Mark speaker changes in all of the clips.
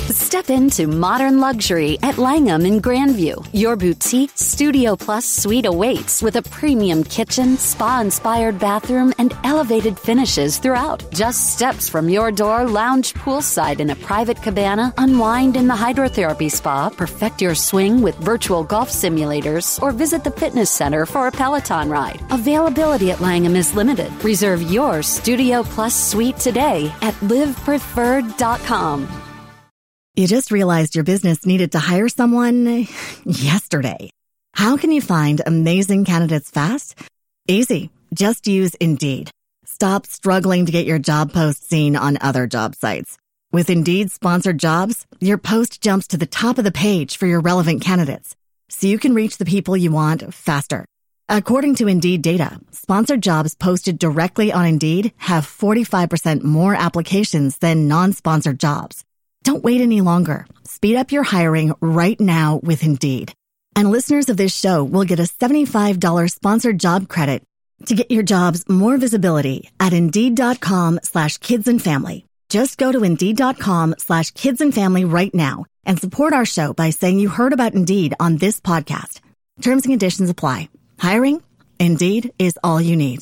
Speaker 1: Step into modern luxury at Langham in Grandview. Your boutique Studio Plus suite awaits with a premium kitchen, spa-inspired bathroom, and elevated finishes throughout. Just steps from your door, lounge poolside in a private cabana, unwind in the hydrotherapy spa, perfect your swing with virtual golf simulators, or visit the fitness center for a Peloton ride. Availability at Langham is limited. Reserve your Studio Plus suite today at livepreferred.com.
Speaker 2: You just realized your business needed to hire someone yesterday. How can you find amazing candidates fast? Easy. Just use Indeed. Stop struggling to get your job post seen on other job sites. With Indeed sponsored jobs, your post jumps to the top of the page for your relevant candidates, so you can reach the people you want faster. According to Indeed data, sponsored jobs posted directly on Indeed have 45% more applications than non-sponsored jobs. Don't wait any longer. Speed up your hiring right now with Indeed. And listeners of this show will get a $75 sponsored job credit to get your jobs more visibility at Indeed.com/kidsandfamily. Just go to Indeed.com/kidsandfamily right now and support our show by saying you heard about Indeed on this podcast. Terms and conditions apply. Hiring? Indeed is all you need.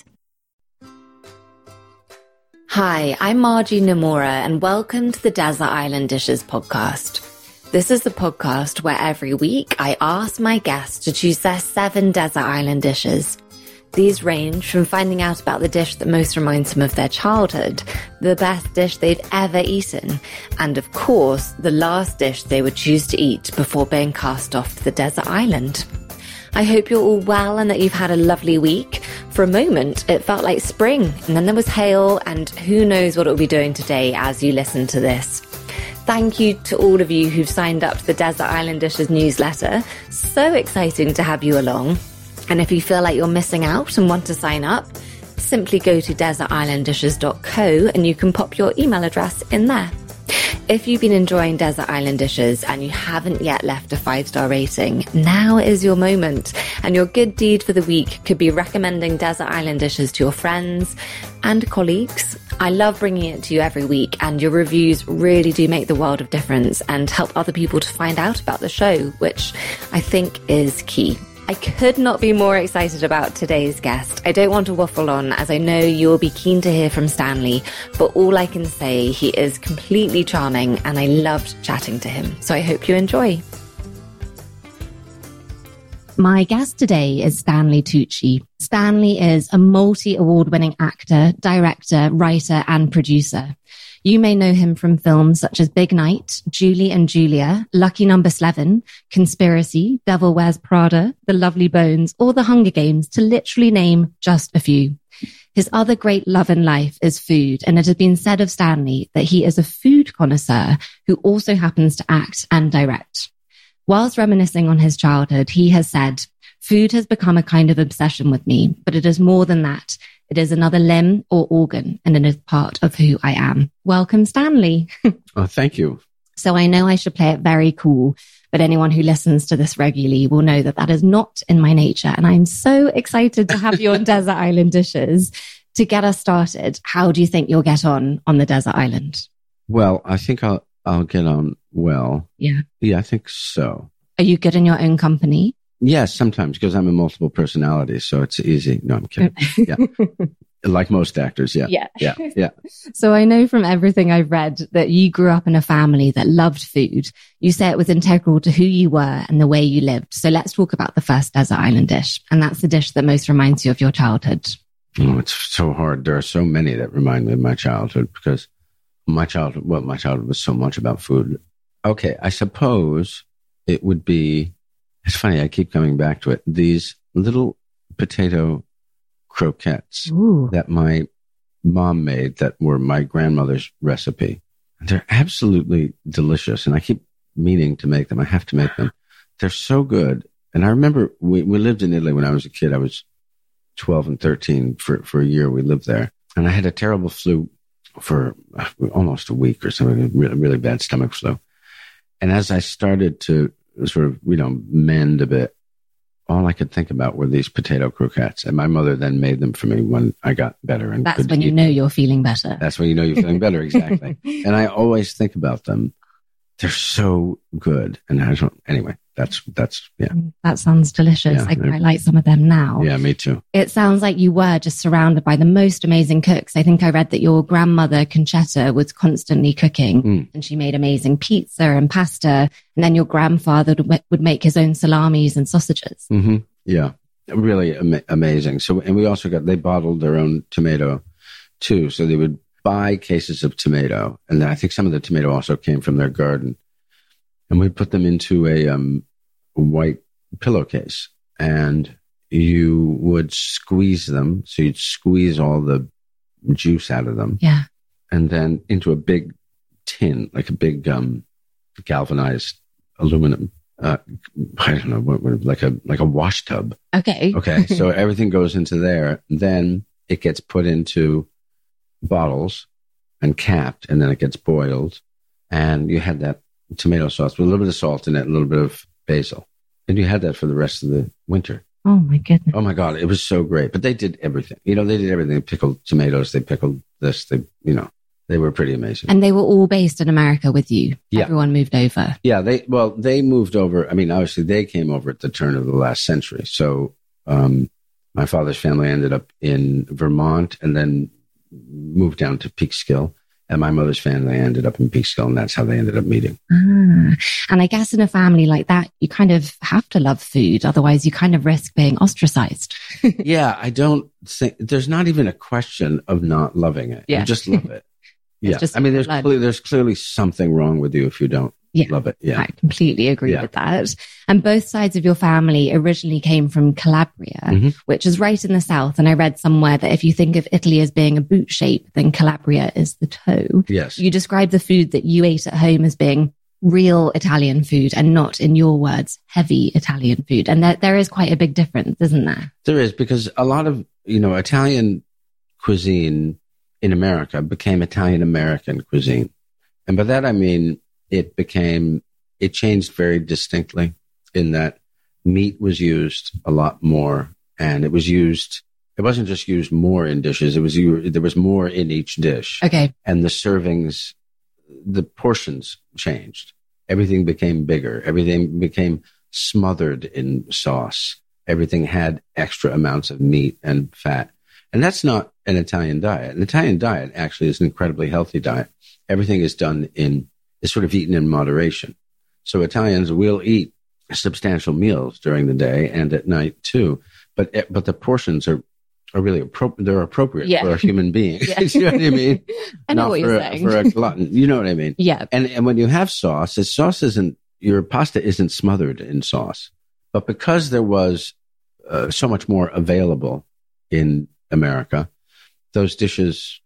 Speaker 3: Hi, I'm Margie Nomura, and welcome to the Desert Island Dishes podcast. This is the podcast where every week I ask my guests to choose their 7 desert island dishes. These range from finding out about the dish that most reminds them of their childhood, the best dish they've ever eaten, and of course, the last dish they would choose to eat before being cast off to the desert island. I hope you're all well and that you've had a lovely week. For a moment, it felt like spring, and then there was hail, and who knows what it'll be doing today as you listen to this. Thank you to all of you who've signed up to the Desert Island Dishes newsletter. So exciting to have you along. And if you feel like you're missing out and want to sign up, simply go to desertislanddishes.co and you can pop your email address in there. If you've been enjoying Desert Island Dishes and you haven't yet left a 5-star rating, now is your moment. And your good deed for the week could be recommending Desert Island Dishes to your friends and colleagues. I love bringing it to you every week, and your reviews really do make the world of difference and help other people to find out about the show, which I think is key. I could not be more excited about today's guest. I don't want to waffle on, as I know you'll be keen to hear from Stanley, but all I can say, he is completely charming and I loved chatting to him. So I hope you enjoy. My guest today is Stanley Tucci. Stanley is a multi-award-winning actor, director, writer, and producer. You may know him from films such as Big Night, Julie and Julia, Lucky Number 11, Conspiracy, Devil Wears Prada, The Lovely Bones, or The Hunger Games, to literally name just a few. His other great love in life is food, and it has been said of Stanley that he is a food connoisseur who also happens to act and direct. Whilst reminiscing on his childhood, he has said, "Food has become a kind of obsession with me, but it is more than that. It is another limb or organ, and it is part of who I am." Welcome, Stanley.
Speaker 4: Oh, thank you.
Speaker 3: So I know I should play it very cool, but anyone who listens to this regularly will know that that is not in my nature. And I'm so excited to have you on Desert Island Dishes. To get us started, how do you think you'll get on the desert island?
Speaker 4: Well, I think I'll get on well.
Speaker 3: Yeah.
Speaker 4: Yeah, I think so.
Speaker 3: Are you good in your own company?
Speaker 4: Yes, sometimes, because I'm a multiple personality, so it's easy. No, I'm kidding. Yeah. Like most actors, yeah. Yeah.
Speaker 3: So I know from everything I've read that you grew up in a family that loved food. You say it was integral to who you were and the way you lived. So let's talk about the first desert island dish. And that's the dish that most reminds you of your childhood.
Speaker 4: Oh, it's so hard. There are so many that remind me of my childhood, because my childhood was so much about food. Okay, I suppose it would be, it's funny, I keep coming back to it, these little potato croquettes that my mom made that were my grandmother's recipe. They're absolutely delicious, and I keep meaning to make them. I have to make them. They're so good. And I remember we lived in Italy when I was a kid. I was 12 and 13 for a year. We lived there, and I had a terrible flu for almost a week or something, really, really bad stomach flu. And as I started to sort of, mend a bit, all I could think about were these potato croquettes. And my mother then made them for me when I got better. And
Speaker 3: that's when you know you're feeling better.
Speaker 4: That's when you know you're feeling better, exactly. And I always think about them. they're so good. And anyway, that's yeah.
Speaker 3: That sounds delicious.
Speaker 4: Yeah,
Speaker 3: I quite like some of them now.
Speaker 4: Yeah, me too.
Speaker 3: It sounds like you were just surrounded by the most amazing cooks. I think I read that your grandmother, Concetta, was constantly cooking and she made amazing pizza and pasta. And then your grandfather would make his own salamis and sausages.
Speaker 4: Mm-hmm. Yeah, really amazing. So, and we also they bottled their own tomato too. So they would buy cases of tomato. And I think some of the tomato also came from their garden. And we'd put them into a white pillowcase, and you would squeeze them. So you'd squeeze all the juice out of them.
Speaker 3: Yeah.
Speaker 4: And then into a big tin, like a big galvanized aluminum, I don't know, like a wash tub.
Speaker 3: Okay.
Speaker 4: Okay. So everything goes into there. Then it gets put into bottles and capped, and then it gets boiled. And you had that tomato sauce with a little bit of salt in it, a little bit of basil. And you had that for the rest of the winter.
Speaker 3: Oh, my goodness.
Speaker 4: Oh, my God. It was so great. But they did everything. They did everything. They pickled tomatoes. They pickled this. They were pretty amazing.
Speaker 3: And they were all based in America with you.
Speaker 4: Yeah.
Speaker 3: Everyone moved over.
Speaker 4: Yeah. They moved over. I mean, obviously, they came over at the turn of the last century. So my father's family ended up in Vermont and then moved down to Peekskill. And my mother's family ended up in Peekskill, and that's how they ended up meeting.
Speaker 3: And I guess in a family like that, you kind of have to love food. Otherwise, you kind of risk being ostracized.
Speaker 4: Yeah, I don't think there's not even a question of not loving it.
Speaker 3: Yeah.
Speaker 4: You just love it. Yeah.
Speaker 3: Just
Speaker 4: I mean, there's clearly something wrong with you if you don't love it. Yeah.
Speaker 3: I completely agree with that. And both sides of your family originally came from Calabria, which is right in the south. And I read somewhere that if you think of Italy as being a boot shape, then Calabria is the toe.
Speaker 4: Yes.
Speaker 3: You describe the food that you ate at home as being real Italian food and not, in your words, heavy Italian food. And there is quite a big difference, isn't there?
Speaker 4: There is, because a lot of, Italian cuisine in America became Italian-American cuisine. And by that, I mean, it changed very distinctly in that meat was used a lot more, and it wasn't just used more in dishes. There was more in each dish.
Speaker 3: Okay.
Speaker 4: And the servings, the portions changed. Everything became bigger. Everything became smothered in sauce. Everything had extra amounts of meat and fat. And that's not an Italian diet. An Italian diet actually is an incredibly healthy diet. Everything is sort of eaten in moderation. So Italians will eat substantial meals during the day and at night too. But the portions are really appropriate for a human being. Yeah. You know what I mean?
Speaker 3: I know what you're saying.
Speaker 4: For a glutton. You know what I mean?
Speaker 3: Yeah.
Speaker 4: And when you have sauce, your pasta isn't smothered in sauce. But because there was so much more available in America, those dishes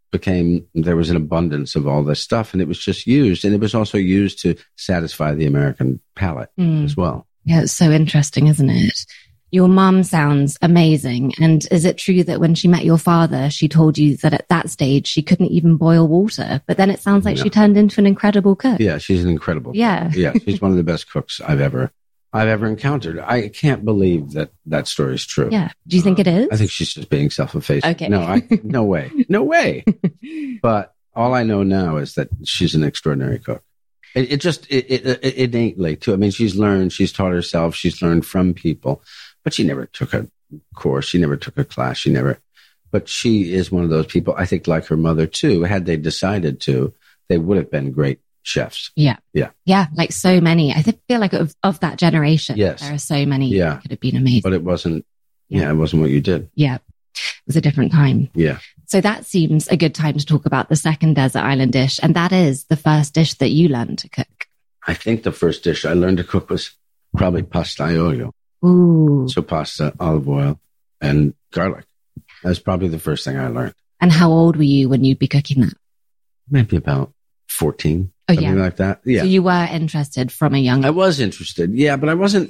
Speaker 4: there was an abundance of all this stuff, and it was just used, and it was also used to satisfy the American palate as well.
Speaker 3: Yeah, it's so interesting, isn't it? Your mom sounds amazing. And is it true that when she met your father, she told you that at that stage she couldn't even boil water? But then it sounds like she turned into an incredible cook.
Speaker 4: Yeah, she's an incredible cook. Yeah, she's one of the best cooks I've ever encountered. I can't believe that story is true.
Speaker 3: Yeah. Do you think it is?
Speaker 4: I think she's just being self-effacing.
Speaker 3: Okay.
Speaker 4: No way. No way. But all I know now is that she's an extraordinary cook. It innately too. I mean, she's taught herself, she's learned from people, but she never took a course. She never took a class. But she is one of those people, I think, like her mother too. Had they decided to, they would have been great chefs.
Speaker 3: Yeah. Like so many. I feel like of that generation,
Speaker 4: yes,
Speaker 3: there are so many that could have been amazing.
Speaker 4: But it wasn't. Yeah, it wasn't what you did.
Speaker 3: Yeah, it was a different time.
Speaker 4: Yeah.
Speaker 3: So that seems a good time to talk about the second desert island dish, and that is the first dish that you learned to cook.
Speaker 4: I think the first dish I learned to cook was probably pasta aglio.
Speaker 3: Ooh.
Speaker 4: So pasta, olive oil, and garlic. That's probably the first thing I learned.
Speaker 3: And how old were you when you'd be cooking that?
Speaker 4: Maybe about 14.
Speaker 3: Oh,
Speaker 4: something like that. Yeah.
Speaker 3: So you were interested from a young age.
Speaker 4: I was interested. Yeah, but I wasn't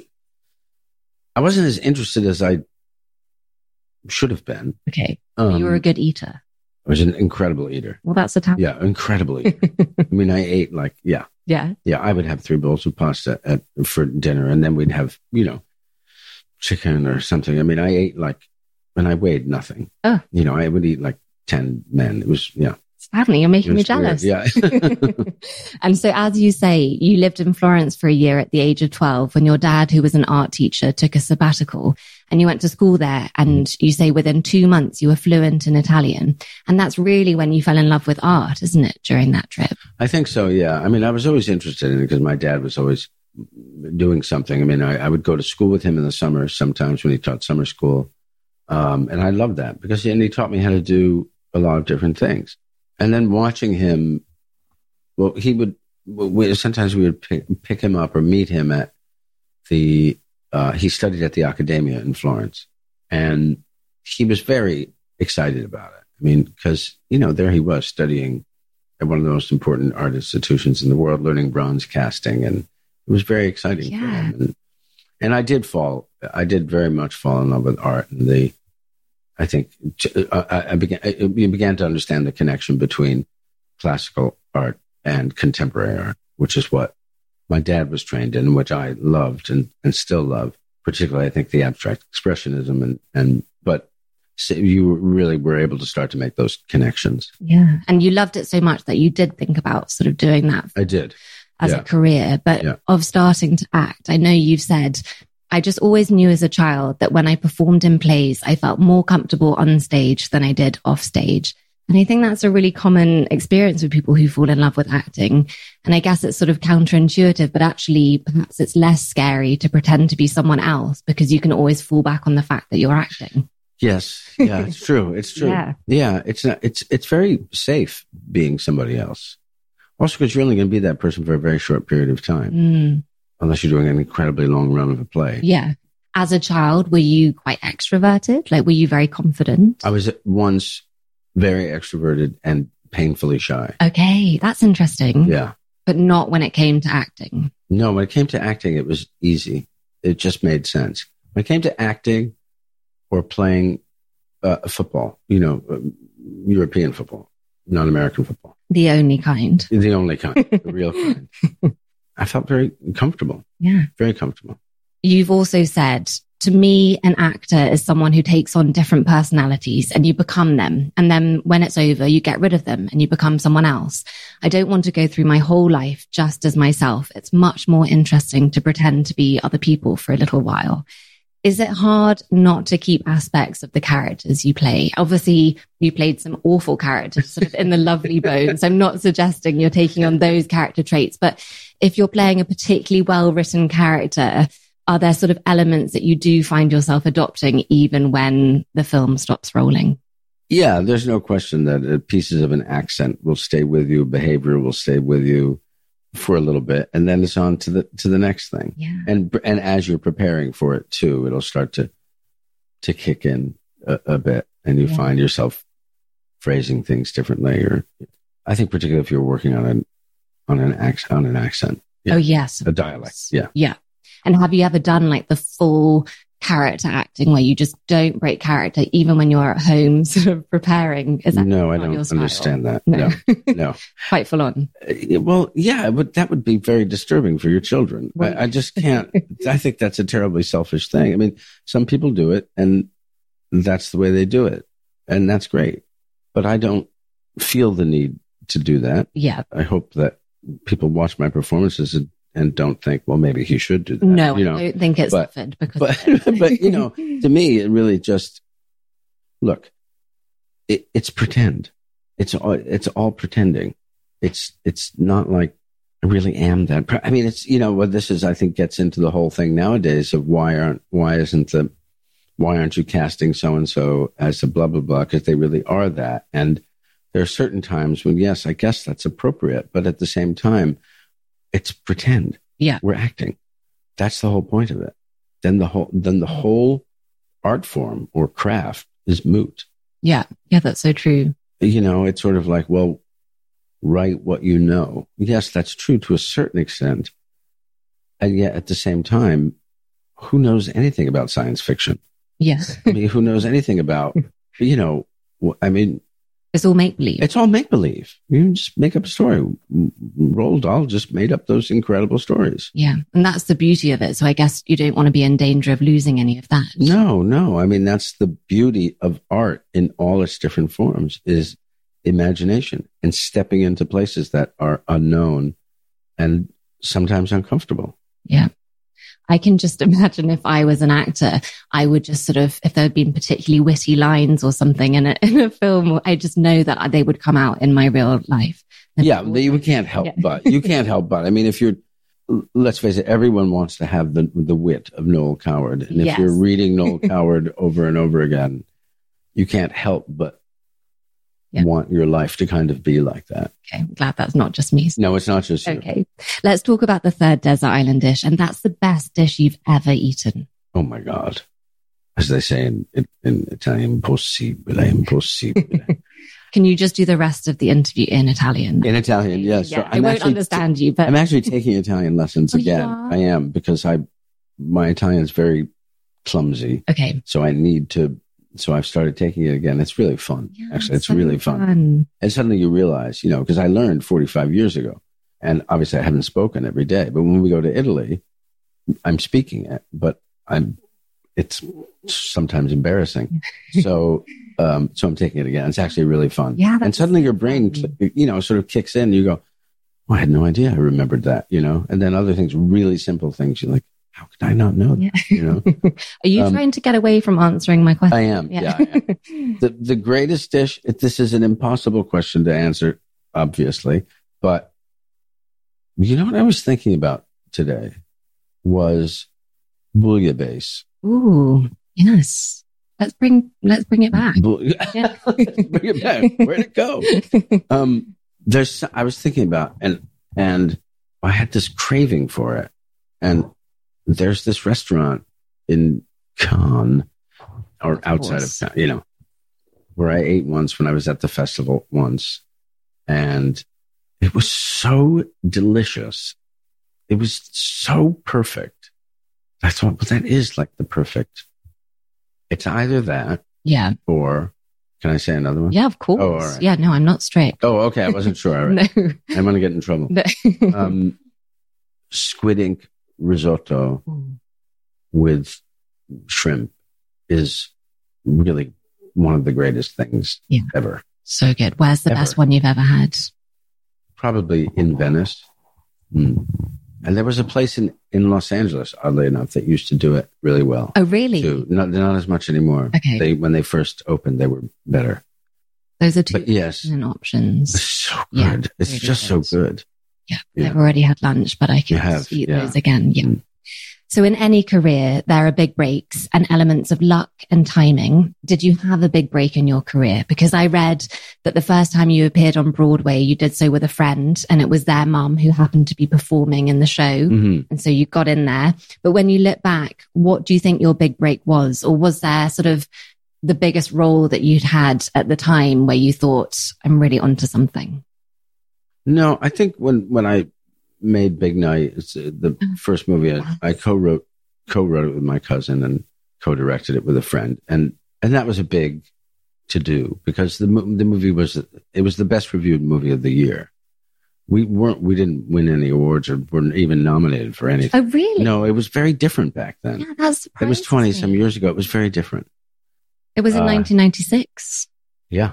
Speaker 4: as interested as I should have been.
Speaker 3: Okay. You were a good eater.
Speaker 4: I was an incredible eater.
Speaker 3: Well, that's the time.
Speaker 4: Yeah, incredible eater. I mean, I ate Yeah. Yeah, I would have 3 bowls of pasta for dinner, and then we'd have, chicken or something. I mean, I ate and I weighed nothing.
Speaker 3: Oh.
Speaker 4: I would eat 10 men. It was,
Speaker 3: Sadly, you're making me jealous.
Speaker 4: Weird. Yeah.
Speaker 3: And so, as you say, you lived in Florence for a year at the age of 12 when your dad, who was an art teacher, took a sabbatical, and you went to school there. And you say within 2 months, you were fluent in Italian. And that's really when you fell in love with art, isn't it, during that trip?
Speaker 4: I think so, yeah. I mean, I was always interested in it because my dad was always doing something. I mean, I would go to school with him in the summer sometimes when he taught summer school. And I loved that because he taught me how to do a lot of different things. And then watching him, well, sometimes we would pick him up or meet him at he studied at the Accademia in Florence. And he was very excited about it. I mean, because, there he was studying at one of the most important art institutions in the world, learning bronze casting. And it was very exciting for him. And I did very much fall in love with art. And I think you began to understand the connection between classical art and contemporary art, which is what my dad was trained in, which I loved and still love, particularly I think the abstract expressionism but you really were able to start to make those connections.
Speaker 3: Yeah. And you loved it so much that you did think about sort of doing that.
Speaker 4: I did.
Speaker 3: As a career, but of starting to act. I know you've said, I just always knew as a child that when I performed in plays, I felt more comfortable on stage than I did off stage. And I think that's a really common experience with people who fall in love with acting. And I guess it's sort of counterintuitive, but actually perhaps it's less scary to pretend to be someone else because you can always fall back on the fact that you're acting.
Speaker 4: Yes. Yeah, it's true. It's true. Yeah. It's very safe being somebody else. Also because you're only going to be that person for a very short period of time. Unless you're doing an incredibly long run of a play.
Speaker 3: Yeah. As a child, were you quite extroverted? Like, were you very confident?
Speaker 4: I was once very extroverted and painfully shy.
Speaker 3: Okay, that's interesting.
Speaker 4: Yeah.
Speaker 3: But not when it came to acting.
Speaker 4: No, when it came to acting, it was easy. It just made sense. When it came to acting or playing football, European football, not American football.
Speaker 3: The only kind.
Speaker 4: The only kind, the real kind. I felt very comfortable.
Speaker 3: Yeah.
Speaker 4: Very comfortable.
Speaker 3: You've also said, to me, an actor is someone who takes on different personalities and you become them. And then when it's over, you get rid of them and you become someone else. I don't want to go through my whole life just as myself. It's much more interesting to pretend to be other people for a little while. Is it hard not to keep aspects of the characters you play? Obviously, you played some awful characters sort of in The Lovely Bones. I'm not suggesting you're taking on those character traits, but if you're playing a particularly well-written character, are there sort of elements that you do find yourself adopting even when the film stops rolling?
Speaker 4: Yeah, there's no question that pieces of an accent will stay with you, behavior will stay with you for a little bit, and then it's on to the next thing.
Speaker 3: Yeah.
Speaker 4: And as you're preparing for it too, it'll start to kick in a bit, and you find yourself phrasing things differently. Or I think particularly if you're working on an accent.
Speaker 3: Yeah. Oh yes,
Speaker 4: a dialect. Yeah.
Speaker 3: Yeah. And have you ever done like the full character acting where you just don't break character even when you're at home sort of preparing? Is that
Speaker 4: no, I don't understand that. No.
Speaker 3: Quite full on.
Speaker 4: Well, yeah, but that would be very disturbing for your children. I just can't. I think that's a terribly selfish thing. I mean, some people do it and that's the way they do it. And that's great. But I don't feel the need to do that.
Speaker 3: Yeah.
Speaker 4: I hope that people watch my performances and don't think, well, maybe he should do that.
Speaker 3: No, I don't think it's suffered because
Speaker 4: but to me, it really just, look, it's pretend. It's all pretending. It's not like I really am that. I mean, it's, what this is, I think gets into the whole thing nowadays of why aren't you casting so-and-so as a blah, blah, blah, because they really are that. And there are certain times when, yes, I guess that's appropriate. But at the same time, it's pretend.
Speaker 3: Yeah.
Speaker 4: We're acting. That's the whole point of it. Then the whole art form or craft is moot.
Speaker 3: Yeah. Yeah, that's so true.
Speaker 4: It's sort of like, well, write what you know. Yes, that's true to a certain extent. And yet at the same time, who knows anything about science fiction?
Speaker 3: Yes.
Speaker 4: I mean, who knows anything about,
Speaker 3: it's all make-believe.
Speaker 4: It's all make-believe. You can just make up a story. Roald Dahl just made up those incredible stories.
Speaker 3: Yeah. And that's the beauty of it. So I guess you don't want to be in danger of losing any of that.
Speaker 4: No. I mean, that's the beauty of art in all its different forms is imagination and stepping into places that are unknown and sometimes uncomfortable.
Speaker 3: Yeah. I can just imagine if I was an actor, I would just sort of, if there had been particularly witty lines or something in a film, I just know that they would come out in my real life.
Speaker 4: Yeah, you can't help but. You can't help but. I mean, if you're, let's face it, everyone wants to have the wit of Noel Coward. And if you're reading Noel Coward over and over again, you can't help but want your life to kind of be like that.
Speaker 3: Okay, I'm glad that's not just me.
Speaker 4: No, it's not just you.
Speaker 3: Okay, let's talk about the third desert island dish, and that's the best dish you've ever eaten.
Speaker 4: Oh my God. As they say in Italian, possibile, impossibile.
Speaker 3: Can you just do the rest of the interview in Italian?
Speaker 4: In Italian, yes.
Speaker 3: Yeah, so I won't understand you, but...
Speaker 4: I'm actually taking Italian lessons again. I am, because my Italian is very clumsy.
Speaker 3: Okay.
Speaker 4: So I've started taking it again. It's really fun. Yeah, actually, it's really fun. And suddenly you realize, because I learned 45 years ago, and obviously I haven't spoken every day, but when we go to Italy, I'm speaking it, but it's sometimes embarrassing. So I'm taking it again. It's actually really fun.
Speaker 3: Yeah.
Speaker 4: And suddenly your brain, sort of kicks in. You go, oh, I had no idea I remembered that, and then other things, really simple things. You're like, how could I not know that?
Speaker 3: Are you trying to get away from answering my question?
Speaker 4: I am. Yeah. I am. The greatest dish, this is an impossible question to answer, obviously, but what I was thinking about today was bouillabaisse.
Speaker 3: Ooh, yes. Let's bring it back.
Speaker 4: Let's bring it back. Where'd it go? I was thinking about, and I had this craving for it, and there's this restaurant in Cannes, or outside of Cannes, where I ate once when I was at the festival once, and it was so delicious. It was so perfect. I thought, well, that is like the perfect. It's either that, or can I say another one?
Speaker 3: Yeah, of course.
Speaker 4: Oh, all right.
Speaker 3: Yeah, no, I'm not straight.
Speaker 4: Oh, okay. I wasn't sure. All right. No. I'm going to get in trouble. No. Squid ink risotto with shrimp is really one of the greatest things ever.
Speaker 3: So good. Where's the best one you've ever had?
Speaker 4: Probably in Venice. And there was a place in Los Angeles, oddly enough, that used to do it really well.
Speaker 3: Oh, really?
Speaker 4: Too. Not as much anymore.
Speaker 3: Okay.
Speaker 4: When they first opened, they were better.
Speaker 3: Those are two options.
Speaker 4: It's so good. Yeah, it's really just so good.
Speaker 3: Yeah, I've already had lunch, but I can eat those again. Yeah. So in any career, there are big breaks and elements of luck and timing. Did you have a big break in your career? Because I read that the first time you appeared on Broadway, you did so with a friend, and it was their mum who happened to be performing in the show. Mm-hmm. And so you got in there. But when you look back, what do you think your big break was? Or was there sort of the biggest role that you'd had at the time where you thought, I'm really onto something?
Speaker 4: No, I think when I made Big Night, it's the first movie I co-wrote it with my cousin and co-directed it with a friend, and that was a big to do because the movie was the best reviewed movie of the year. We didn't win any awards or weren't even nominated for anything.
Speaker 3: Oh, really?
Speaker 4: No, it was very different back then.
Speaker 3: Yeah, that's surprising.
Speaker 4: It was 20 some years ago. It was very different.
Speaker 3: It was in 1996.
Speaker 4: Yeah.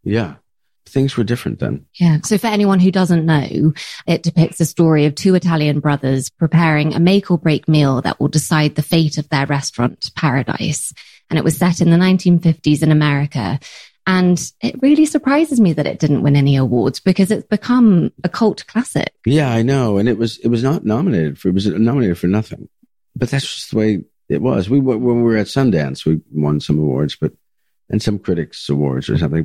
Speaker 4: Things were different then.
Speaker 3: Yeah. So for anyone who doesn't know, it depicts the story of two Italian brothers preparing a make or break meal that will decide the fate of their restaurant, Paradise. And it was set in the 1950s in America. And it really surprises me that it didn't win any awards because it's become a cult classic.
Speaker 4: Yeah, I know. And it was not nominated for, it was nominated for nothing. But that's just the way it was. When we were at Sundance, we won some awards, and some critics awards or something,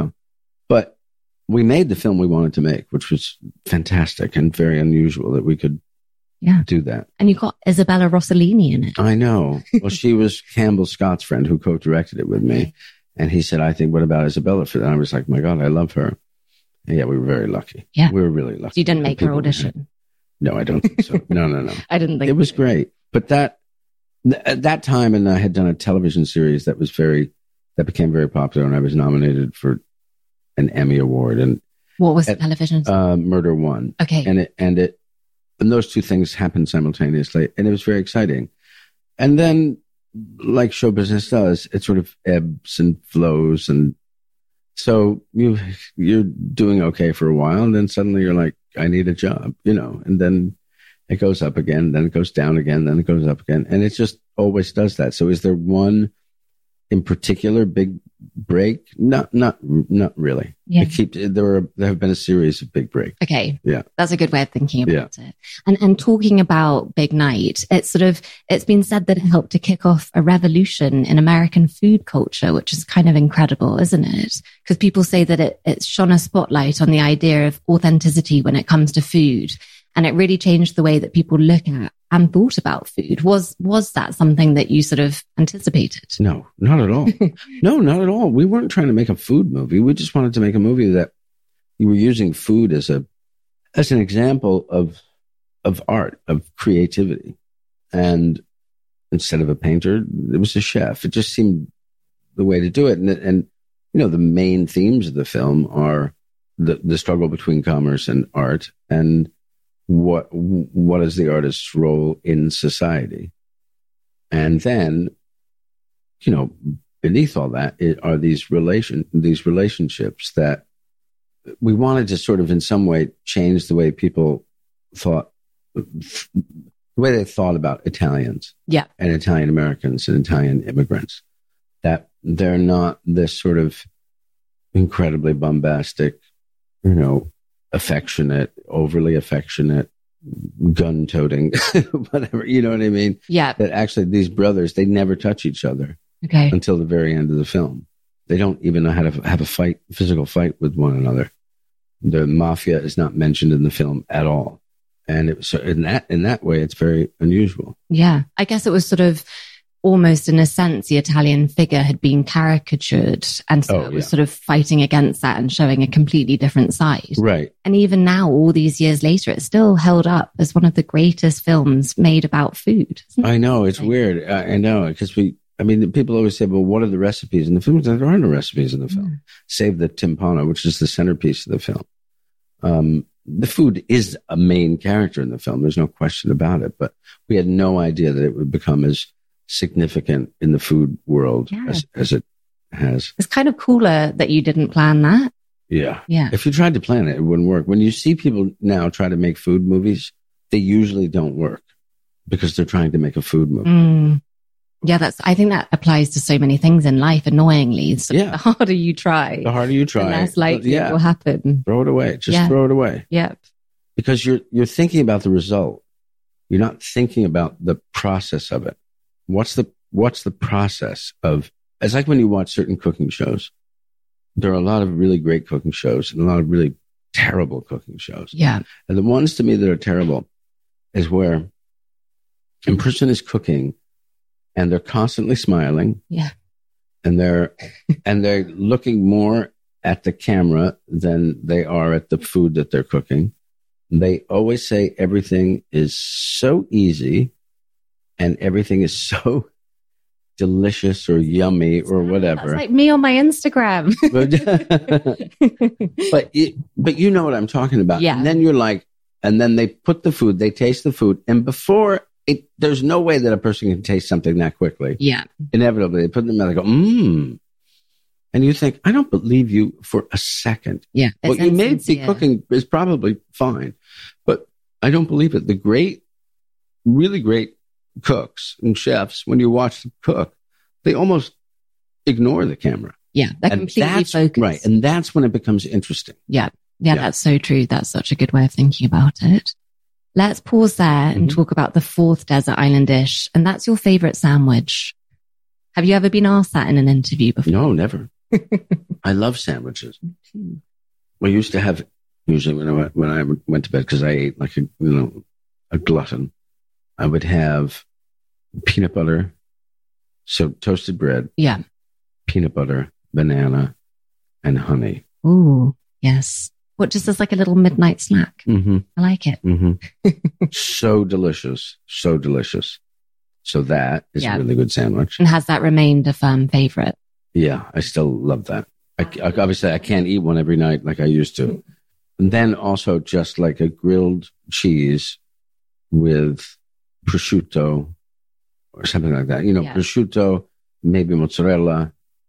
Speaker 4: but we made the film we wanted to make, which was fantastic and very unusual that we could do that.
Speaker 3: And you got Isabella Rossellini in it.
Speaker 4: I know. Well, she was Campbell Scott's friend who co-directed it with me. And he said, I think, what about Isabella for that? And I was like, my God, I love her. And yeah, we were very lucky.
Speaker 3: Yeah.
Speaker 4: We were really lucky.
Speaker 3: So you didn't make her audition?
Speaker 4: No, I don't think so. No.
Speaker 3: I didn't think
Speaker 4: it was great. But at that time, and I had done a television series that became very popular, and I was nominated for an Emmy Award. And
Speaker 3: what was the television?
Speaker 4: Murder One.
Speaker 3: Okay.
Speaker 4: And those two things happened simultaneously, and it was very exciting. And then, like show business does, it sort of ebbs and flows, and So you're doing okay for a while, and then suddenly you're like, I need a job, and then it goes up again, then it goes down again, then it goes up again. And it just always does that. So is there one in particular big break? Not really.
Speaker 3: Yeah.
Speaker 4: There have been a series of big breaks.
Speaker 3: Okay.
Speaker 4: Yeah.
Speaker 3: That's a good way of thinking about it. And talking about Big Night, it's been said that it helped to kick off a revolution in American food culture, which is kind of incredible, isn't it? Because people say that it shone a spotlight on the idea of authenticity when it comes to food. And it really changed the way that people look at and thought about food. Was that something that you sort of anticipated?
Speaker 4: No, not at all. No, not at all. We weren't trying to make a food movie. We just wanted to make a movie that you were using food as an example of art, of creativity. And instead of a painter, it was a chef. It just seemed the way to do it. And the main themes of the film are the struggle between commerce and art, and what is the artist's role in society. And then, beneath all that are these relationships that we wanted to sort of in some way change the way people thought, the way they thought about Italians and Italian Americans and Italian immigrants, that they're not this sort of incredibly bombastic, affectionate, overly affectionate, gun-toting, whatever, you know what I mean?
Speaker 3: Yeah.
Speaker 4: That actually these brothers, they never touch each other until the very end of the film. They don't even know how to have a physical fight with one another. The mafia is not mentioned in the film at all. And so in that way, it's very unusual.
Speaker 3: Yeah. I guess it was sort of almost in a sense, the Italian figure had been caricatured. And so it was sort of fighting against that and showing a completely different side.
Speaker 4: Right.
Speaker 3: And even now, all these years later, it's still held up as one of the greatest films made about food.
Speaker 4: I know. It's weird. I know. Because people always say, well, what are the recipes in the film? There are no recipes in the film, save the timpano, which is the centerpiece of the film. The food is a main character in the film. There's no question about it. But we had no idea that it would become as significant in the food world as it has.
Speaker 3: It's kind of cooler that you didn't plan that.
Speaker 4: Yeah.
Speaker 3: Yeah.
Speaker 4: If you tried to plan it, it wouldn't work. When you see people now try to make food movies, they usually don't work because they're trying to make a food movie.
Speaker 3: Yeah, I think that applies to so many things in life, annoyingly. So the harder you try,
Speaker 4: the
Speaker 3: less likely it will happen.
Speaker 4: Throw it away. Just throw it away.
Speaker 3: Yeah.
Speaker 4: Because you're thinking about the result. You're not thinking about the process of it. What's the process of, it's like when you watch certain cooking shows, there are a lot of really great cooking shows and a lot of really terrible cooking shows.
Speaker 3: Yeah.
Speaker 4: And the ones to me that are terrible is where a person is cooking and they're constantly smiling.
Speaker 3: Yeah.
Speaker 4: And they're looking more at the camera than they are at the food that they're cooking. They always say everything is so easy and everything is so delicious or yummy or whatever.
Speaker 3: That's like me on my Instagram.
Speaker 4: but you know what I'm talking about.
Speaker 3: Yeah.
Speaker 4: And then you're like, and then they put the food, they taste the food, and before there's no way that a person can taste something that quickly.
Speaker 3: Yeah.
Speaker 4: Inevitably, they put it in their mouth, they go, mmm. And you think, I don't believe you for a second.
Speaker 3: Yeah.
Speaker 4: What you may be cooking is probably fine, but I don't believe it. The really great cooks and chefs, when you watch them cook, they almost ignore the camera.
Speaker 3: Yeah, they're completely focused.
Speaker 4: Right, and that's when it becomes interesting.
Speaker 3: Yeah, that's so true. That's such a good way of thinking about it. Let's pause there and talk about the fourth desert island dish, and that's your favorite sandwich. Have you ever been asked that in an interview before?
Speaker 4: No, never. I love sandwiches. I used to have, usually when I went to bed, because I ate like a glutton, I would have peanut butter, so toasted bread, peanut butter, banana, and honey.
Speaker 3: Ooh, yes. What, just as like a little midnight snack?
Speaker 4: Mm-hmm.
Speaker 3: I like it.
Speaker 4: Mm-hmm. So delicious. So delicious. So that is a really good sandwich.
Speaker 3: And has that remained a firm favorite?
Speaker 4: Yeah, I still love that. Obviously, I can't eat one every night like I used to. And then also just like a grilled cheese with prosciutto or something like that. Prosciutto, maybe mozzarella,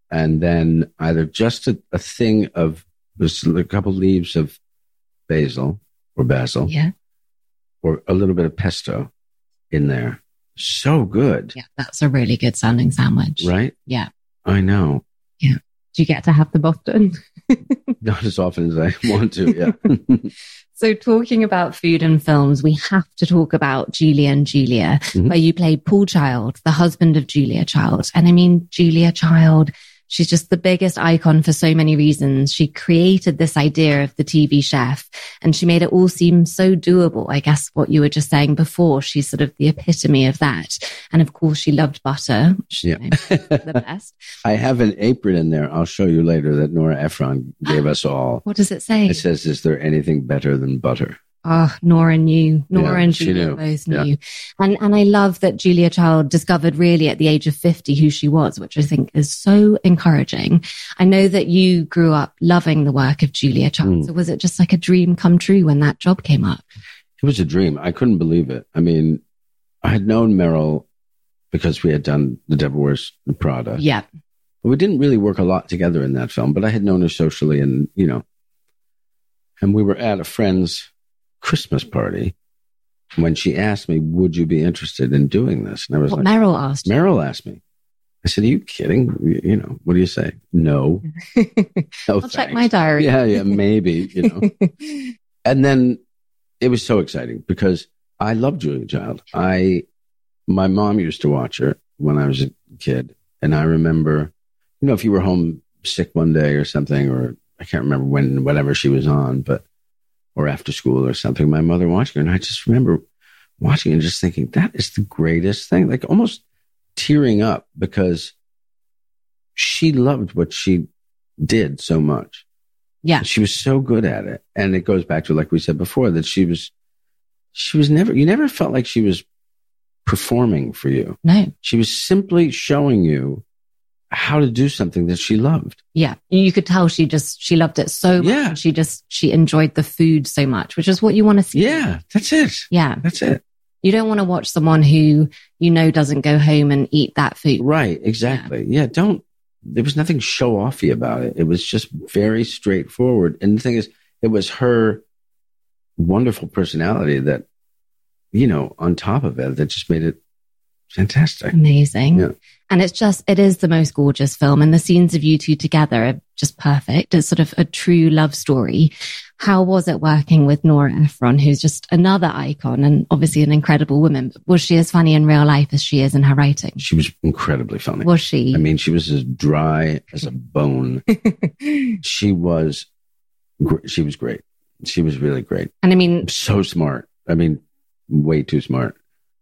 Speaker 4: and then either just a thing of just a couple leaves of basil,
Speaker 3: Yeah.
Speaker 4: or a little bit of pesto in there. So good.
Speaker 3: Yeah, that's a really good sounding sandwich.
Speaker 4: Right?
Speaker 3: Yeah.
Speaker 4: I know.
Speaker 3: Yeah. Do you get to have them often?
Speaker 4: Not as often as I want to, yeah.
Speaker 3: So talking about food and films, we have to talk about Julia and Julia, where you play Paul Child, the husband of Julia Child. And I mean, Julia Child, she's just the biggest icon for so many reasons. She created this idea of the TV chef and she made it all seem so doable. I guess what you were just saying before, she's sort of the epitome of that. And of course, she loved butter, which
Speaker 4: Yeah.
Speaker 3: the best.
Speaker 4: I have an apron in there. I'll show you later that Nora Ephron gave us all.
Speaker 3: What does it say?
Speaker 4: It says, "Is there anything better than butter?"
Speaker 3: Oh, Nora knew. Nora
Speaker 4: Yeah,
Speaker 3: and
Speaker 4: she
Speaker 3: Julia
Speaker 4: knew.
Speaker 3: both
Speaker 4: Yeah.
Speaker 3: knew. And I love that Julia Child discovered really at the age of 50 who she was, which I think is so encouraging. I know that you grew up loving the work of Julia Child. So was it just like a dream come true when that job came up?
Speaker 4: It was a dream. I couldn't believe it. I mean, I had known Meryl because we had done The Devil Wears Prada.
Speaker 3: Yeah.
Speaker 4: But we didn't really work a lot together in that film, but I had known her socially and, and we were at a friend's Christmas party when she asked me, would you be interested in doing this? And I was
Speaker 3: What
Speaker 4: like,
Speaker 3: Meryl asked you.
Speaker 4: Meryl asked me. I said, are you kidding? What do you say? No. No,
Speaker 3: I'll check
Speaker 4: thanks.
Speaker 3: my diary.
Speaker 4: Yeah, maybe, And then it was so exciting because I love Julia Child. My mom used to watch her when I was a kid. And I remember, if you were home sick one day or something, or I can't remember whatever she was on, or after school or something, my mother watching her. And I just remember watching and just thinking, that is the greatest thing, like almost tearing up because she loved what she did so much.
Speaker 3: Yeah.
Speaker 4: She was so good at it. And it goes back to, like we said before, that she was never, you never felt like she was performing for you.
Speaker 3: No.
Speaker 4: She was simply showing you how to do something that she loved.
Speaker 3: Yeah. You could tell she loved it so much.
Speaker 4: Yeah.
Speaker 3: She enjoyed the food so much, which is what you want to see.
Speaker 4: Yeah, that's it.
Speaker 3: Yeah.
Speaker 4: That's it.
Speaker 3: You don't want to watch someone who doesn't go home and eat that food.
Speaker 4: Right. Exactly. Yeah. There was nothing show-offy about it. It was just very straightforward. And the thing is, it was her wonderful personality that, on top of it, that just made it fantastic.
Speaker 3: Amazing.
Speaker 4: Yeah.
Speaker 3: And it is the most gorgeous film. And the scenes of you two together are just perfect. It's sort of a true love story. How was it working with Nora Ephron, who's just another icon and obviously an incredible woman? Was she as funny in real life as she is in her writing?
Speaker 4: She was incredibly funny.
Speaker 3: Was she?
Speaker 4: I mean, she was as dry as a bone. She was great. She was really great.
Speaker 3: And I mean,
Speaker 4: So smart. I mean, way too smart.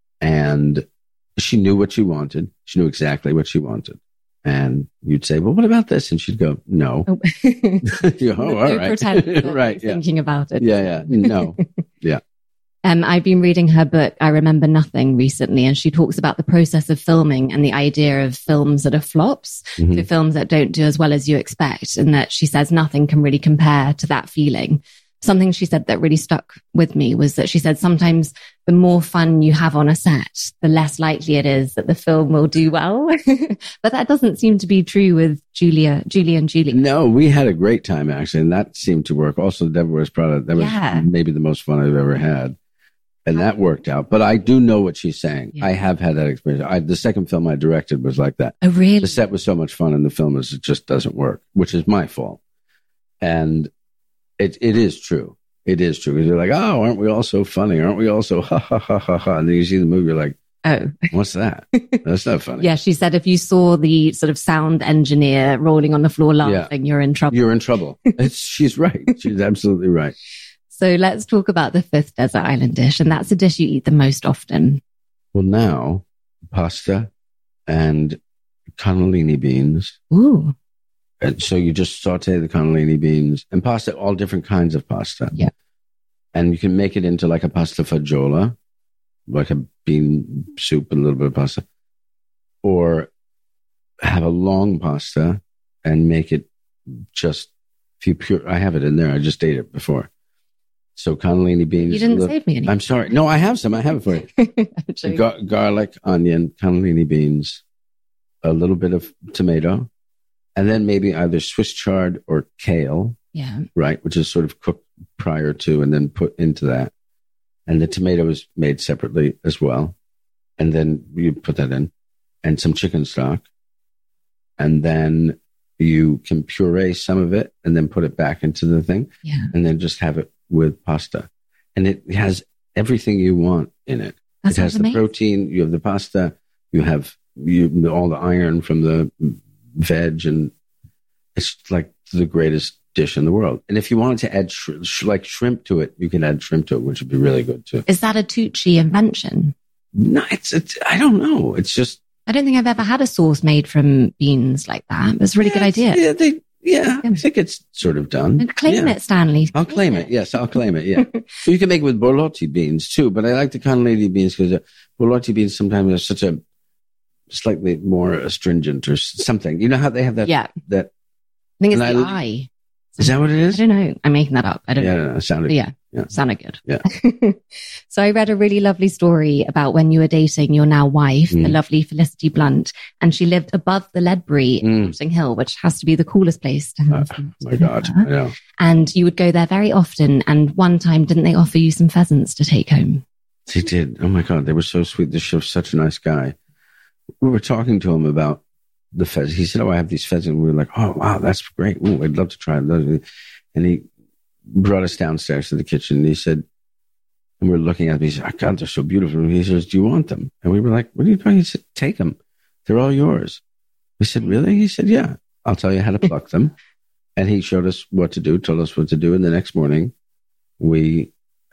Speaker 4: And she knew what she wanted. She knew exactly what she wanted. And you'd say, well, what about this? And she'd go, no.
Speaker 3: oh,
Speaker 4: You go, oh, all right.
Speaker 3: pretend that
Speaker 4: Right.
Speaker 3: you're
Speaker 4: Yeah.
Speaker 3: thinking about it.
Speaker 4: Yeah. No. Yeah.
Speaker 3: I've been reading her book, I Remember Nothing, recently, and she talks about the process of filming and the idea of films that are flops,
Speaker 4: Mhm.
Speaker 3: so films that don't do as well as you expect, and that she says nothing can really compare to that feeling. Something she said that really stuck with me was that she said sometimes the more fun you have on a set, the less likely it is that the film will do well. But that doesn't seem to be true with Julia and Julie.
Speaker 4: No, we had a great time, actually. And that seemed to work. Also, The Devil Wears Prada. That was
Speaker 3: Yeah.
Speaker 4: maybe the most fun I've ever had. And that worked out. But I do know what she's saying.
Speaker 3: Yeah.
Speaker 4: I have had that experience. The second film I directed was like that.
Speaker 3: Oh, really?
Speaker 4: The set was so much fun and the film it just doesn't work, which is my fault. And it is true. It is true. Because you're like, oh, aren't we all so funny? Aren't we all so ha, ha, ha, ha, ha? And then you see the movie, you're like,
Speaker 3: Oh,
Speaker 4: what's that? That's not funny.
Speaker 3: yeah. She said if you saw the sort of sound engineer rolling on the floor laughing, you're in trouble.
Speaker 4: You're in trouble. She's right. She's absolutely right.
Speaker 3: So let's talk about the fifth desert island dish. And that's a dish you eat the most often.
Speaker 4: Well, now, pasta and cannellini beans.
Speaker 3: Ooh.
Speaker 4: And so you just saute the cannellini beans and pasta, all different kinds of pasta.
Speaker 3: Yeah.
Speaker 4: And you can make it into like a pasta fagioli, like a bean soup and a little bit of pasta. Or have a long pasta and make it just, I have it in there. I just ate it before. So cannellini beans.
Speaker 3: You didn't save me any.
Speaker 4: I'm sorry. No, I have some. I have it for you.
Speaker 3: Actually.
Speaker 4: Garlic, onion, cannellini beans, a little bit of tomato, And then maybe either Swiss chard or kale, right, which is sort of cooked prior to and then put into that. And the tomato is made separately as well. And then you put that in, and some chicken stock. And then you can puree some of it and then put it back into the thing.
Speaker 3: Yeah.
Speaker 4: And then just have it with pasta. And it has everything you want in it. It has the protein, you have the pasta, you have all the iron from the veg, and it's like the greatest dish in the world. And if you wanted to add like shrimp to it, you can add shrimp to it, which would be really good too.
Speaker 3: Is that a Tucci invention?
Speaker 4: No, it's I don't know. It's just,
Speaker 3: I don't think I've ever had a sauce made from beans like that. It's a really good idea.
Speaker 4: I think it's sort of done.
Speaker 3: Claim it, Stanley.
Speaker 4: I'll claim it. Yes, I'll claim it. Yeah. So you can make it with borlotti beans too, but I like the cannellini beans because borlotti beans sometimes are such a slightly more astringent or something. You know how they have that?
Speaker 3: Yeah.
Speaker 4: That.
Speaker 3: I think it's the eye.
Speaker 4: Is that what it is?
Speaker 3: I don't know. I'm making that up. I don't know.
Speaker 4: No, it sounded good.
Speaker 3: Yeah, sounded good.
Speaker 4: Yeah.
Speaker 3: So I read a really lovely story about when you were dating your now wife, the lovely Felicity Blunt, and she lived above the Ledbury in Notting Hill, which has to be the coolest place to have.
Speaker 4: My God, I know.
Speaker 3: And you would go there very often. And one time, didn't they offer you some pheasants to take home?
Speaker 4: They did. Oh my God, they were so sweet. This was such a nice guy. We were talking to him about the pheasant. He said, "Oh, I have these pheasants." We were like, "Oh, wow, that's great. Ooh, I'd love to try those." And he brought us downstairs to the kitchen. And he said, and we're looking at them. He said, "Oh God, they're so beautiful." And he says, "Do you want them?" And we were like, "What are you doing?" He said, "Take them. They're all yours." We said, "Really?" He said, "Yeah, I'll tell you how to pluck them." And he showed us what to do, told us what to do. And the next morning we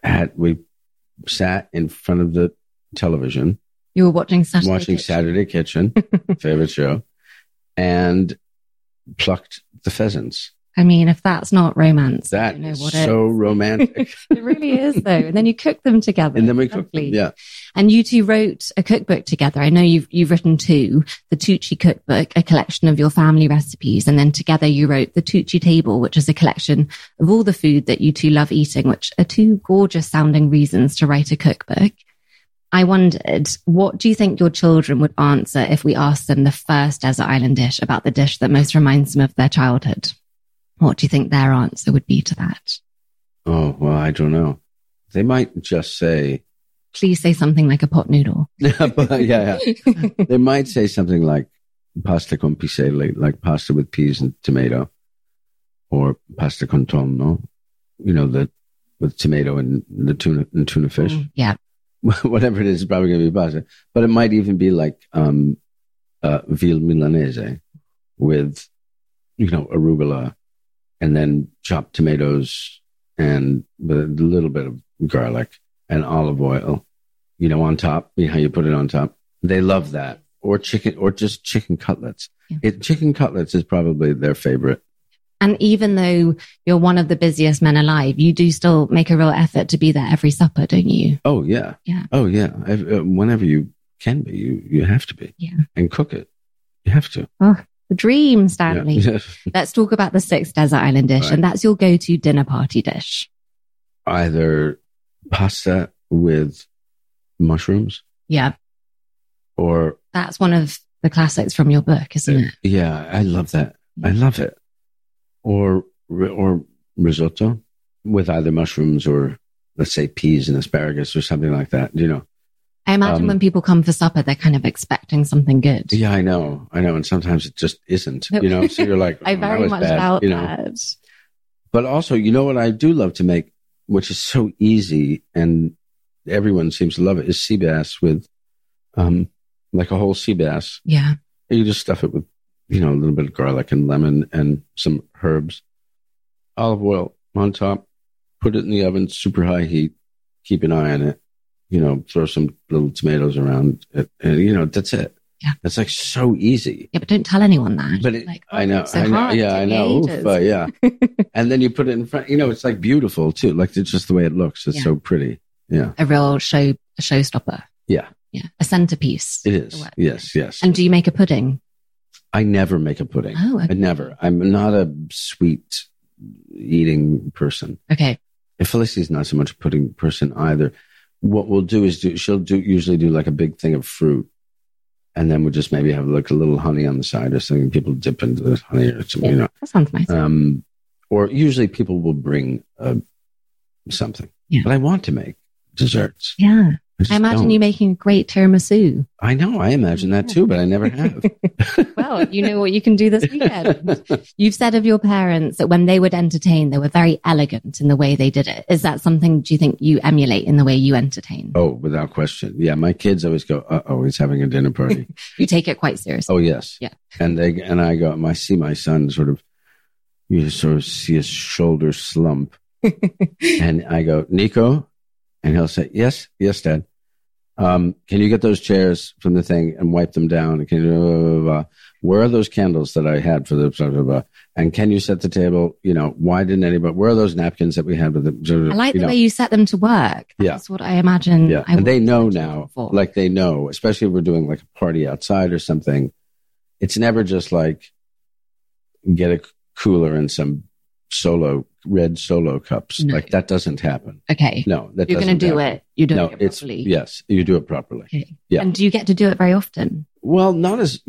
Speaker 4: sat in front of the television.
Speaker 3: You were watching Saturday
Speaker 4: Kitchen, favorite show, and plucked the pheasants.
Speaker 3: I mean, if that's not romance,
Speaker 4: that
Speaker 3: I don't know
Speaker 4: is
Speaker 3: what
Speaker 4: so romantic.
Speaker 3: It really is, though. And then you cook them together.
Speaker 4: And then we cooked them, yeah.
Speaker 3: And you two wrote a cookbook together. I know you've written two, the Tucci Cookbook, a collection of your family recipes. And then together you wrote the Tucci Table, which is a collection of all the food that you two love eating, which are two gorgeous sounding reasons to write a cookbook. I wondered, what do you think your children would answer if we asked them the first desert island dish about the dish that most reminds them of their childhood? What do you think their answer would be to that?
Speaker 4: Oh, well, I don't know. They might just say...
Speaker 3: Please say something like a pot noodle.
Speaker 4: yeah. They might say something like pasta con piselli, like pasta with peas and tomato, or pasta con tonno, with tomato and the tuna fish.
Speaker 3: Yeah.
Speaker 4: Whatever it is, it's probably going to be pasta. But it might even be like veal milanese with, arugula, and then chopped tomatoes and with a little bit of garlic and olive oil, on top. How you put it on top. They love that. Or chicken, or just chicken cutlets. Yeah. Chicken cutlets is probably their favorite.
Speaker 3: And even though you're one of the busiest men alive, you do still make a real effort to be there every supper, don't you?
Speaker 4: Oh, yeah.
Speaker 3: Yeah.
Speaker 4: Oh, yeah. Whenever you can be, you have to be.
Speaker 3: Yeah.
Speaker 4: And cook it. You have to.
Speaker 3: Oh, the dream, Stanley.
Speaker 4: Yeah.
Speaker 3: Let's talk about the sixth desert island dish. Right. And that's your go-to dinner party dish.
Speaker 4: Either pasta with mushrooms.
Speaker 3: Yeah.
Speaker 4: Or...
Speaker 3: That's one of the classics from your book, isn't it?
Speaker 4: Yeah. I love that. I love it. Or risotto with either mushrooms or, let's say, peas and asparagus or something like that.
Speaker 3: I imagine when people come for supper, they're kind of expecting something good.
Speaker 4: Yeah, I know. And sometimes it just isn't, so you're like,
Speaker 3: I very much doubt that.
Speaker 4: But also, what I do love to make, which is so easy and everyone seems to love it, is sea bass with, like a whole sea bass.
Speaker 3: Yeah.
Speaker 4: You just stuff it with, a little bit of garlic and lemon and some herbs, olive oil on top, put it in the oven, super high heat, keep an eye on it, throw some little tomatoes around it, and, that's it.
Speaker 3: Yeah.
Speaker 4: It's like so easy.
Speaker 3: Yeah, but don't tell anyone that.
Speaker 4: But I know. Yeah, I know. But yeah. And then you put it in front, it's like beautiful too. Like it's just the way it looks. It's so pretty. Yeah.
Speaker 3: A real showstopper.
Speaker 4: Yeah.
Speaker 3: Yeah. A centerpiece.
Speaker 4: It is. Yes.
Speaker 3: And do you make a pudding?
Speaker 4: I never make a pudding.
Speaker 3: Oh, okay.
Speaker 4: I never. I'm not a sweet eating person.
Speaker 3: Okay.
Speaker 4: And Felicity's not so much a pudding person either. What we'll do is she'll usually do like a big thing of fruit. And then we'll just maybe have like a little honey on the side or something. People dip into the honey or something,
Speaker 3: That sounds nice.
Speaker 4: Or usually people will bring something.
Speaker 3: Yeah.
Speaker 4: But I want to make desserts.
Speaker 3: Yeah.
Speaker 4: I
Speaker 3: imagine you making a great tiramisu.
Speaker 4: I know. I imagine that too, but I never have.
Speaker 3: Well, you know what you can do this weekend. You've said of your parents that when they would entertain, they were very elegant in the way they did it. Is that something, do you think, you emulate in the way you entertain?
Speaker 4: Oh, without question. Yeah. My kids always go, uh-oh, he's having a dinner party.
Speaker 3: You take it quite seriously.
Speaker 4: Oh, yes.
Speaker 3: Yeah.
Speaker 4: And I go, I see my son you sort of see his shoulder slump. And I go, Nico? And he'll say, yes, Dad. Can you get those chairs from the thing and wipe them down? Can you, where are those candles that I had for the, and can you set the table? Why didn't anybody, where are those napkins that we had with the,
Speaker 3: I like the way you set them to work. That's what I imagine.
Speaker 4: Yeah. And they know now, like they know, especially if we're doing like a party outside or something. It's never just like get a cooler and some red solo cups. No. Like that doesn't happen.
Speaker 3: Okay.
Speaker 4: No, that
Speaker 3: you're going to do it. You do it properly.
Speaker 4: Yes, you do it properly.
Speaker 3: Okay.
Speaker 4: Yeah.
Speaker 3: And do you get to do it very often?
Speaker 4: Well, not as,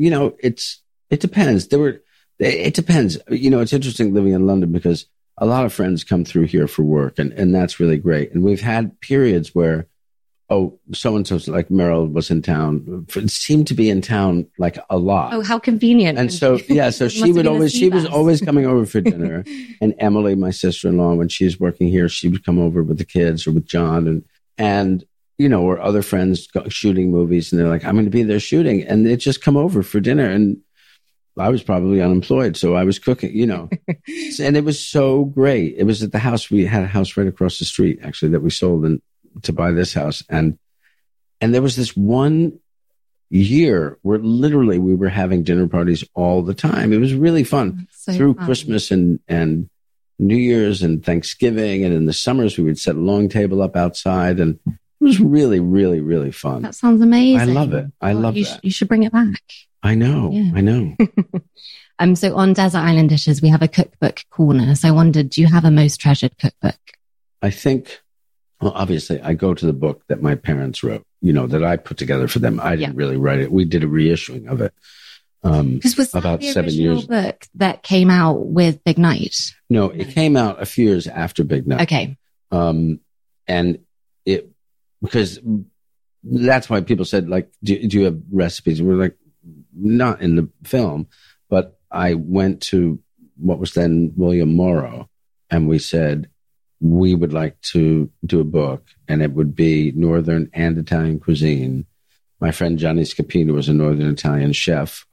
Speaker 4: it depends. It depends. It's interesting living in London because a lot of friends come through here for work and that's really great. And we've had periods where, so-and-so, like Meryl was in town, seemed to be in town like a lot.
Speaker 3: Oh, how convenient.
Speaker 4: And so she was always coming over for dinner. And Emily, my sister-in-law, when she's working here, she would come over with the kids or with John and or other friends shooting movies. And they're like, I'm going to be there shooting. And they just come over for dinner. And I was probably unemployed. So I was cooking, and it was so great. It was at the house. We had a house right across the street, actually, that we sold to buy this house. And there was this one year where literally we were having dinner parties all the time. It was really fun through Christmas and New Year's and Thanksgiving. And in the summers, we would set a long table up outside and it was really, really, really fun.
Speaker 3: That sounds amazing.
Speaker 4: I love it. I love that.
Speaker 3: You should bring it back.
Speaker 4: I know. Yeah. I know.
Speaker 3: So on Desert Island Dishes, we have a cookbook corner. So I wondered, do you have a most treasured cookbook?
Speaker 4: I think, well, obviously, I go to the book that my parents wrote, that I put together for them. I didn't really write it. We did a reissuing of it.
Speaker 3: Because was that
Speaker 4: about
Speaker 3: the
Speaker 4: 7 years
Speaker 3: book that came out with Big Night?
Speaker 4: No, it came out a few years after Big Night.
Speaker 3: Okay.
Speaker 4: And because that's why people said, like, do you have recipes? And we're like, not in the film, but I went to what was then William Morrow, and we said, we would like to do a book, and it would be Northern and Italian cuisine. My friend Johnny Scapino was a Northern Italian chef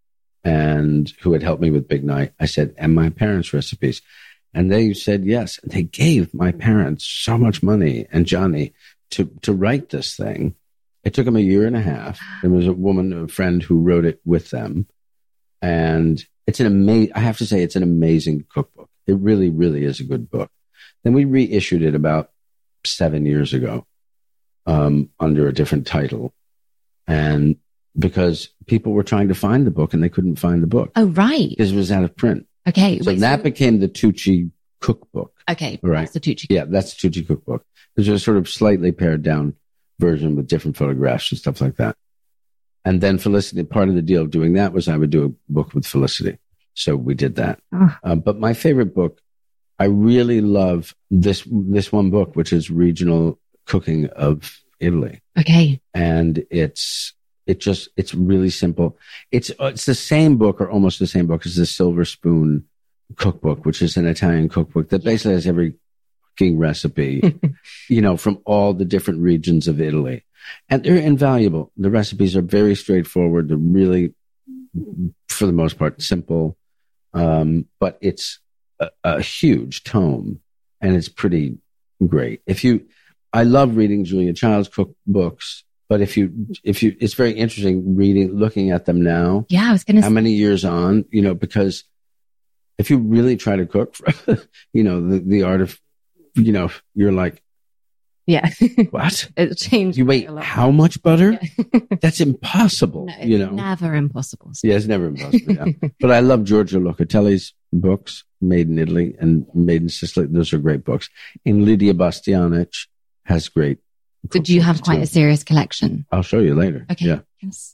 Speaker 4: and who had helped me with Big Night. I said, and my parents' recipes. And they said yes. They gave my parents so much money and Johnny to write this thing. It took them a year and a half. There was a friend who wrote it with them. And it's I have to say, it's an amazing cookbook. It really, really is a good book. Then we reissued it about 7 years ago under a different title. And because people were trying to find the book and they couldn't find the book.
Speaker 3: Oh, right.
Speaker 4: Because it was out of print.
Speaker 3: Okay.
Speaker 4: So that became the Tucci cookbook.
Speaker 3: Okay.
Speaker 4: Right.
Speaker 3: That's the Tucci.
Speaker 4: Yeah, that's the Tucci cookbook. There's a sort of slightly pared down version with different photographs and stuff like that. And then Felicity, part of the deal of doing that was I would do a book with Felicity. So we did that. But my favorite book, I really love this one book, which is Regional Cooking of Italy.
Speaker 3: Okay.
Speaker 4: And it's really simple. It's the same book or almost the same book as the Silver Spoon cookbook, which is an Italian cookbook that basically has every cooking recipe, from all the different regions of Italy. And they're invaluable. The recipes are very straightforward. They're really, for the most part, simple. But it's a huge tome and it's pretty great. I love reading Julia Child's cookbooks, but if you, it's very interesting looking at them now.
Speaker 3: Yeah, I was going to say.
Speaker 4: How many years on, because if you really try to cook, the art of, you're like,
Speaker 3: yeah.
Speaker 4: What?
Speaker 3: It changed.
Speaker 4: You wait, how much butter? Yeah. That's impossible.
Speaker 3: No, it's never impossible.
Speaker 4: Yeah, it's never impossible. Yeah. But I love Giorgio Locatelli's books, Made in Italy and Made in Sicily. Those are great books. And Lydia Bastianich has great.
Speaker 3: So do you have quite a serious collection?
Speaker 4: I'll show you later.
Speaker 3: Okay.
Speaker 4: Yeah.
Speaker 3: Yes.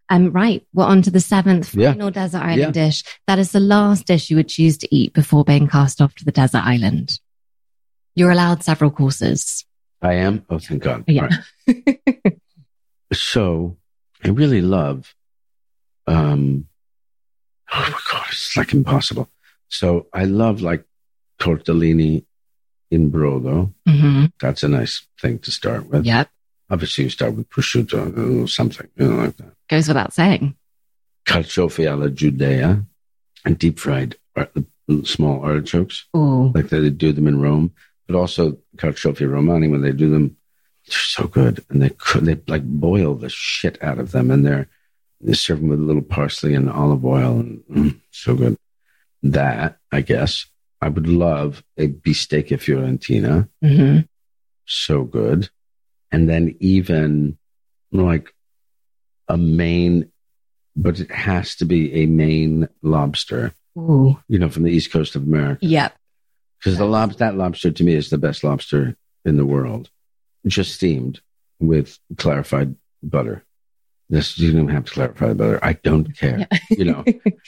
Speaker 3: Right. We're on to the seventh final desert island dish. That is the last dish you would choose to eat before being cast off to the desert island. You're allowed several courses.
Speaker 4: I am? Oh, thank God.
Speaker 3: Yeah.
Speaker 4: Right. So I really love, oh my God, it's like impossible. So I love like tortellini in brodo.
Speaker 3: Mm-hmm.
Speaker 4: That's a nice thing to start with.
Speaker 3: Yep.
Speaker 4: Obviously, you start with prosciutto or something, like that.
Speaker 3: Goes without saying.
Speaker 4: Carciofi alla Judea and deep fried small artichokes.
Speaker 3: Ooh.
Speaker 4: Like they do them in Rome. But also carciofi romani, when they do them, they're so good. And they like boil the shit out of them. And they serve them with a little parsley and olive oil. And so good. That, I guess, I would love a bistecca fiorentina.
Speaker 3: Mm-hmm.
Speaker 4: So good. And then even like a Maine, but it has to be a Maine lobster.
Speaker 3: Ooh.
Speaker 4: From the East Coast of America.
Speaker 3: Yep.
Speaker 4: Because that lobster to me is the best lobster in the world. Just steamed with clarified butter. You don't have to clarify the butter. I don't care. Yeah.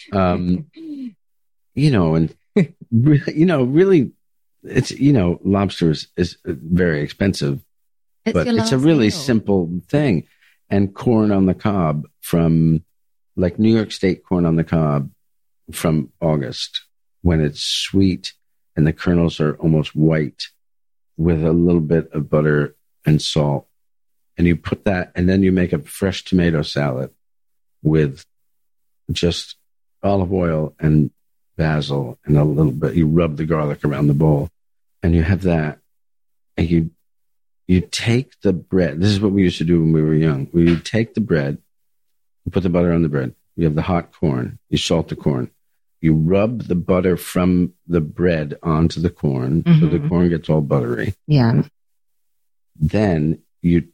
Speaker 4: And really, it's lobster is very expensive, but it's a really simple thing. And corn on the cob from like New York State corn on the cob from August when it's sweet. And the kernels are almost white with a little bit of butter and salt. And you put that, and then you make a fresh tomato salad with just olive oil and basil and a little bit. You rub the garlic around the bowl and you have that. And you take the bread. This is what we used to do when we were young. We would take the bread, you put the butter on the bread. You have the hot corn. You salt the corn. You rub the butter from the bread onto the corn, so the corn gets all buttery.
Speaker 3: Yeah.
Speaker 4: Then you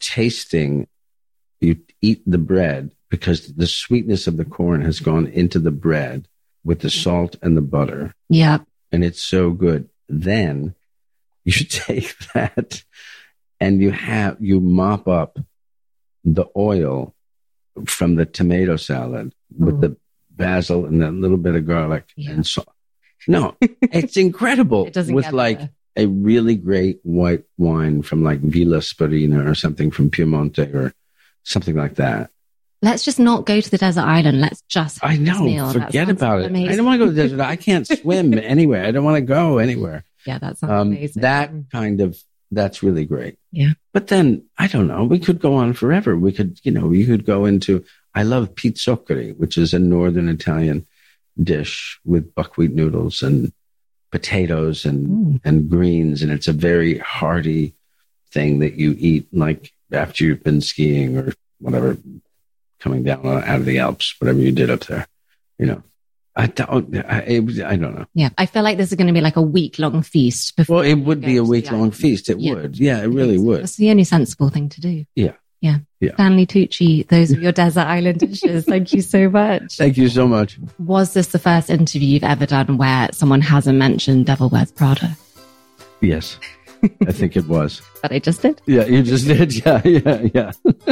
Speaker 4: eat the bread because the sweetness of the corn has gone into the bread with the salt and the butter.
Speaker 3: Yeah.
Speaker 4: And it's so good. Then you take that and you mop up the oil from the tomato salad with the basil and a little bit of garlic and salt. No, it's incredible.
Speaker 3: It doesn't
Speaker 4: with
Speaker 3: get
Speaker 4: like
Speaker 3: better.
Speaker 4: A really great white wine from like Villa Sparina or something from Piemonte or something like that.
Speaker 3: Let's just not go to the desert island. Let's just have
Speaker 4: I know.
Speaker 3: this meal.
Speaker 4: Forget about it.
Speaker 3: Amazing.
Speaker 4: I don't want to go to the desert. I can't swim anywhere. I don't want to go anywhere.
Speaker 3: Yeah, that sounds amazing.
Speaker 4: That's really great.
Speaker 3: Yeah.
Speaker 4: But then, I don't know, we could go on forever. We could, you could go into, I love pizzoccheri, which is a northern Italian dish with buckwheat noodles and potatoes and greens. And it's a very hearty thing that you eat like after you've been skiing or whatever, coming down out of the Alps, whatever you did up there, I don't know.
Speaker 3: Yeah. I feel like this is going to be like a week-long feast.
Speaker 4: Well, it would be a week-long feast. It would. Yeah, it really would.
Speaker 3: That's the only sensible thing to do.
Speaker 4: Yeah.
Speaker 3: Yeah. Stanley Tucci, those are your desert island dishes. Thank you so much.
Speaker 4: Thank you so much.
Speaker 3: Was this the first interview you've ever done where someone hasn't mentioned Devil Wears Prada?
Speaker 4: Yes, I think it was.
Speaker 3: But I just did?
Speaker 4: Yeah, you just did. Yeah.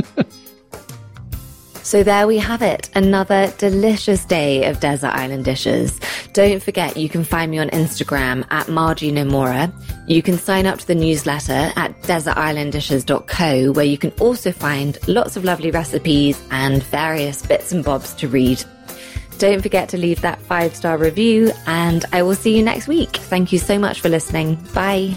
Speaker 3: So there we have it, another delicious day of desert island dishes. Don't forget, you can find me on Instagram at Margie Nomura. You can sign up to the newsletter at desertislanddishes.co, where you can also find lots of lovely recipes and various bits and bobs to read. Don't forget to leave that 5-star review, and I will see you next week. Thank you so much for listening. Bye.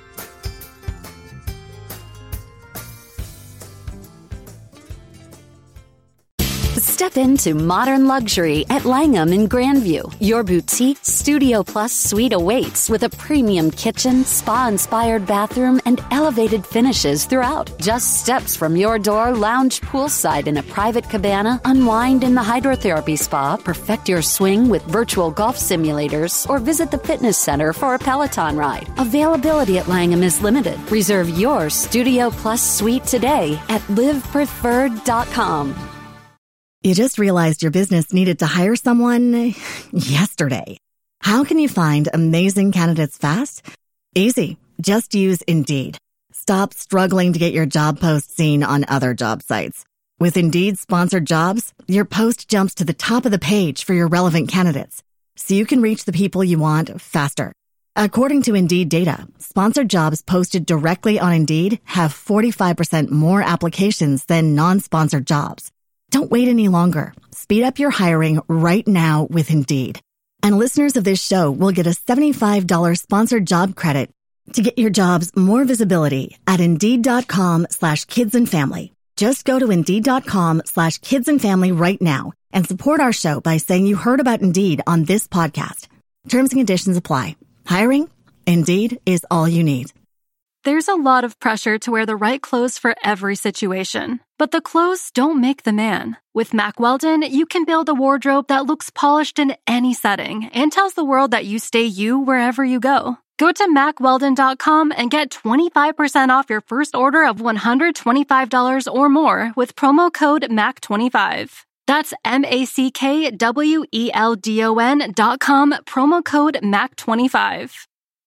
Speaker 1: Step into modern luxury at Langham in Grandview. Your boutique Studio Plus suite awaits with a premium kitchen, spa-inspired bathroom, and elevated finishes throughout. Just steps from your door, lounge poolside in a private cabana, unwind in the hydrotherapy spa, perfect your swing with virtual golf simulators, or visit the fitness center for a Peloton ride. Availability at Langham is limited. Reserve your Studio Plus suite today at livepreferred.com.
Speaker 2: You just realized your business needed to hire someone yesterday. How can you find amazing candidates fast? Easy. Just use Indeed. Stop struggling to get your job post seen on other job sites. With Indeed sponsored jobs, your post jumps to the top of the page for your relevant candidates, so you can reach the people you want faster. According to Indeed data, sponsored jobs posted directly on Indeed have 45% more applications than non-sponsored jobs. Don't wait any longer. Speed up your hiring right now with Indeed. And listeners of this show will get a $75 sponsored job credit to get your jobs more visibility at Indeed.com/kidsandfamily. Just go to Indeed.com/kidsandfamily right now and support our show by saying you heard about Indeed on this podcast. Terms and conditions apply. Hiring? Indeed is all you need.
Speaker 5: There's a lot of pressure to wear the right clothes for every situation. But the clothes don't make the man. With Mack Weldon, you can build a wardrobe that looks polished in any setting and tells the world that you stay you wherever you go. Go to MackWeldon.com and get 25% off your first order of $125 or more with promo code MACK25. That's MackWeldon.com, promo code MACK25.